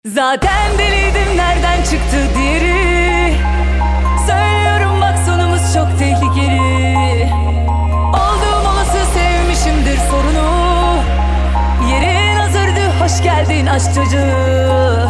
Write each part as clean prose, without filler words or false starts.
Zaten deliydim, nereden çıktı diğeri? Söylüyorum bak, sonumuz çok tehlikeli. Olduğum olası sevmişimdir sorunu. Yerin hazırdı, hoş geldin aşk çocuğu.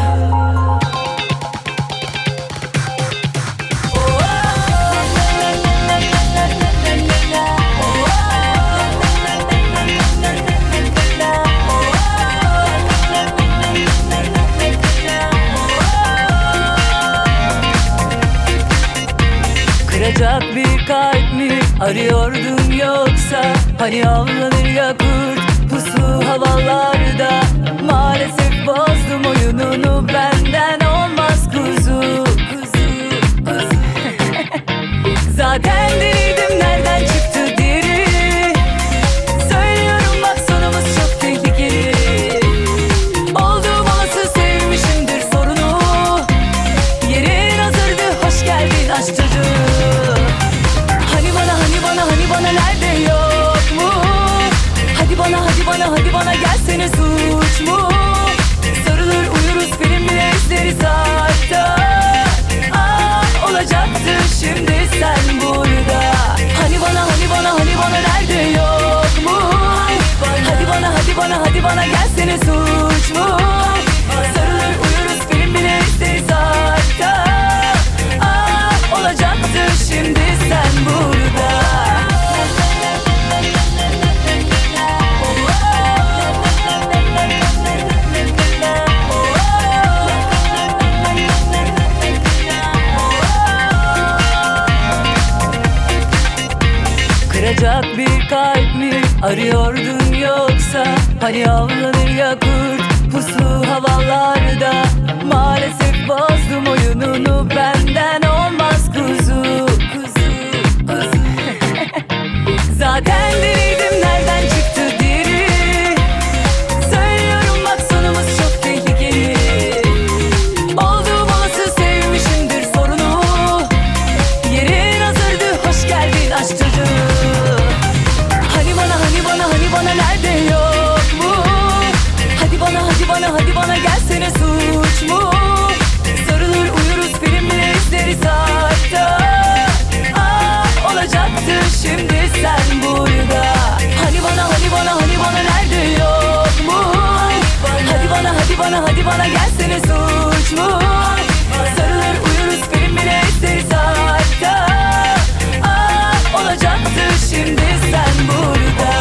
Kıracak bir kalp mi arıyordun yoksa? Hani avlanır ya kurt pusu havalarda. Maalesef bozdum oyununu, benden olmaz kuzu. Zaten deliydim, nereden çıktı diğeri? Söylüyorum bak, sonumuz çok tehlikeli. Olduğum olası sevmişimdir sorunu. Yerin hazırdı, hoş geldin aşk çocuğu. Hani bana nerede yok mu? Hadi bana gelsene, suç mu? Sarılır uyuruz, film bile izleriz hatta. Olacaktı şimdi sen burada. Hani bana nerede yok mu? Hadi bana gelsene, suç mu? Sarılır uyuruz, film bile izleriz hatta. Olacaktı şimdi sen burada. Kıracak bir kalp mi arıyordun yoksa? Hani avlanır ya kurt pusu havalarda. Maalesef bozdum oyununu, benden olmaz kuzu. Zaten deliydim, nereden çıktı diğeri? Söylüyorum bak, sonumuz çok tehlikeli. Olduğum olası sevmişimdir sorunu. Yerin hazırdı, hoş geldin aşk çocuğu. Hani bana nerede yok mu? Hadi bana gelsene, suç mu? Sarılır uyuruz, film bile izleriz hatta. Olacaktı şimdi sen burada. Hani bana nerede yok mu? Hadi bana gelsene, suç mu? Sarılır uyuruz, film bile izleriz hatta. Olacaktı şimdi sen burada.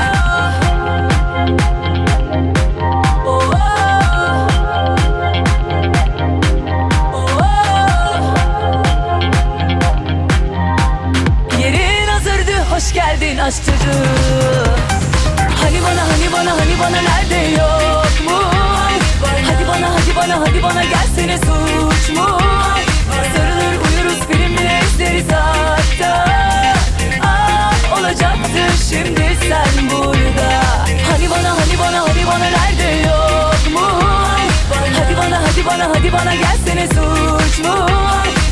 Yerin hazırdı, hoş geldin aşk çocuğu. Hani bana nerede yok mu? Hadi bana gelsene, suç mu? Sarılır uyuruz, film bile izleriz hatta. Olacaktı şimdi sen burada. Hani bana nerede yok mu? Hadi bana gelsene, suç mu?